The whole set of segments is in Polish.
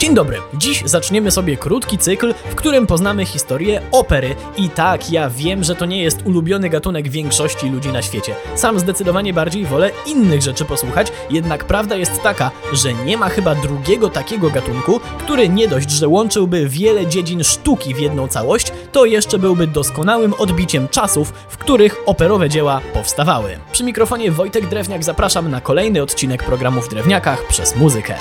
Dzień dobry, dziś zaczniemy sobie krótki cykl, w którym poznamy historię opery. I tak, ja wiem, że to nie jest ulubiony gatunek większości ludzi na świecie. Sam zdecydowanie bardziej wolę innych rzeczy posłuchać, jednak prawda jest taka, że nie ma chyba drugiego takiego gatunku, który nie dość, że łączyłby wiele dziedzin sztuki w jedną całość, to jeszcze byłby doskonałym odbiciem czasów, w których operowe dzieła powstawały. Przy mikrofonie Wojtek Drewniak, zapraszam na kolejny odcinek programu W Drewniakach przez muzykę.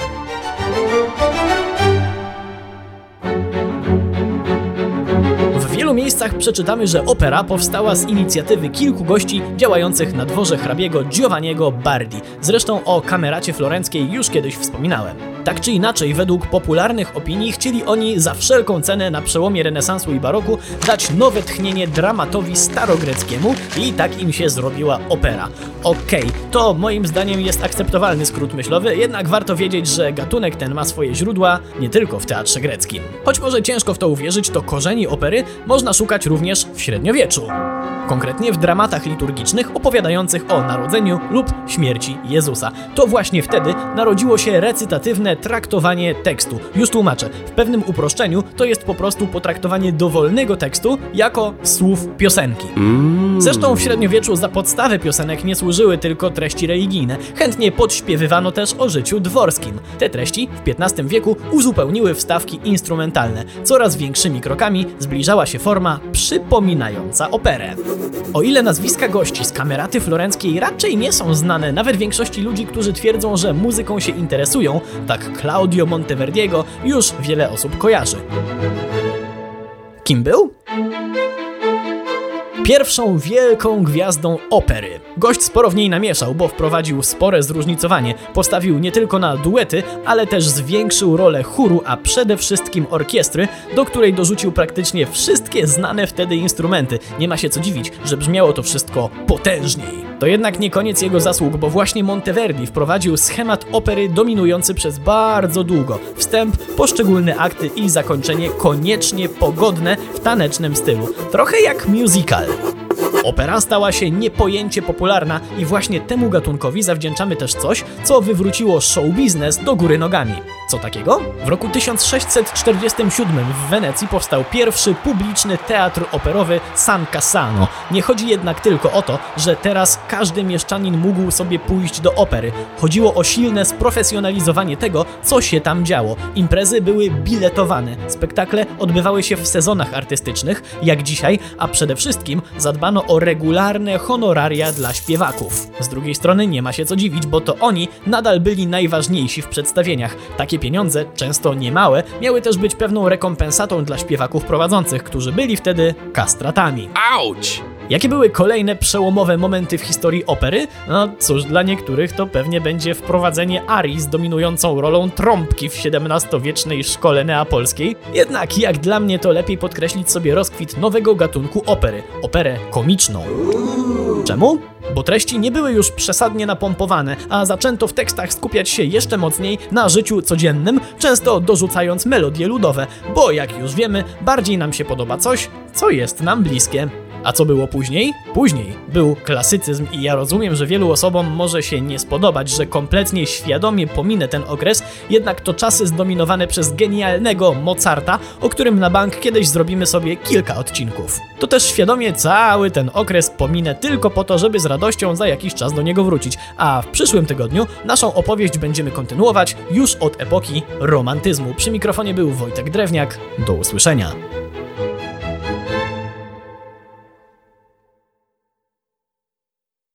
W wielu miejscach przeczytamy, że opera powstała z inicjatywy kilku gości działających na dworze hrabiego Giovanniego Bardi. Zresztą o kameracie florenckiej już kiedyś wspominałem. Tak czy inaczej, według popularnych opinii chcieli oni za wszelką cenę na przełomie renesansu i baroku dać nowe tchnienie dramatowi starogreckiemu i tak im się zrobiła opera. Okej, to moim zdaniem jest akceptowalny skrót myślowy, jednak warto wiedzieć, że gatunek ten ma swoje źródła nie tylko w teatrze greckim. Choć może ciężko w to uwierzyć, to korzeni opery można szukać również w średniowieczu. Konkretnie w dramatach liturgicznych opowiadających o narodzeniu lub śmierci Jezusa. To właśnie wtedy narodziło się recytatywne traktowanie tekstu. Już tłumaczę, w pewnym uproszczeniu to jest po prostu potraktowanie dowolnego tekstu jako słów piosenki. Zresztą w średniowieczu za podstawę piosenek nie służyły tylko treści religijne. Chętnie podśpiewywano też o życiu dworskim. Te treści w XV wieku uzupełniły wstawki instrumentalne. Coraz większymi krokami zbliżała się forma przypominająca operę. O ile nazwiska gości z kameraty florenckiej raczej nie są znane nawet większości ludzi, którzy twierdzą, że muzyką się interesują, tak Claudio Monteverdiego już wiele osób kojarzy. Kim był? Pierwszą wielką gwiazdą opery. Gość sporo w niej namieszał, bo wprowadził spore zróżnicowanie. Postawił nie tylko na duety, ale też zwiększył rolę chóru, a przede wszystkim orkiestry, do której dorzucił praktycznie wszystkie znane wtedy instrumenty. Nie ma się co dziwić, że brzmiało to wszystko potężniej. To jednak nie koniec jego zasług, bo właśnie Monteverdi wprowadził schemat opery dominujący przez bardzo długo. Wstęp, poszczególne akty i zakończenie koniecznie pogodne w tanecznym stylu. Trochę jak musical. Opera stała się niepojęcie popularna i właśnie temu gatunkowi zawdzięczamy też coś, co wywróciło show biznes do góry nogami. Co takiego? W roku 1647 w Wenecji powstał pierwszy publiczny teatr operowy San Cassano. Nie chodzi jednak tylko o to, że teraz każdy mieszczanin mógł sobie pójść do opery. Chodziło o silne sprofesjonalizowanie tego, co się tam działo. Imprezy były biletowane, spektakle odbywały się w sezonach artystycznych, jak dzisiaj, a przede wszystkim zadbano o regularne honoraria dla śpiewaków. Z drugiej strony nie ma się co dziwić, bo to oni nadal byli najważniejsi w przedstawieniach. Takie pieniądze, często niemałe, miały też być pewną rekompensatą dla śpiewaków prowadzących, którzy byli wtedy kastratami. Auć! Jakie były kolejne przełomowe momenty w historii opery? No cóż, dla niektórych to pewnie będzie wprowadzenie arii z dominującą rolą trąbki w XVII-wiecznej szkole neapolskiej. Jednak jak dla mnie to lepiej podkreślić sobie rozkwit nowego gatunku opery. Operę komiczną. Czemu? Bo treści nie były już przesadnie napompowane, a zaczęto w tekstach skupiać się jeszcze mocniej na życiu codziennym, często dorzucając melodie ludowe, bo jak już wiemy, bardziej nam się podoba coś, co jest nam bliskie. A co było później? Później był klasycyzm i ja rozumiem, że wielu osobom może się nie spodobać, że kompletnie świadomie pominę ten okres, jednak to czasy zdominowane przez genialnego Mozarta, o którym na bank kiedyś zrobimy sobie kilka odcinków. To też świadomie cały ten okres pominę tylko po to, żeby z radością za jakiś czas do niego wrócić, a w przyszłym tygodniu naszą opowieść będziemy kontynuować już od epoki romantyzmu. Przy mikrofonie był Wojtek Drewniak. Do usłyszenia.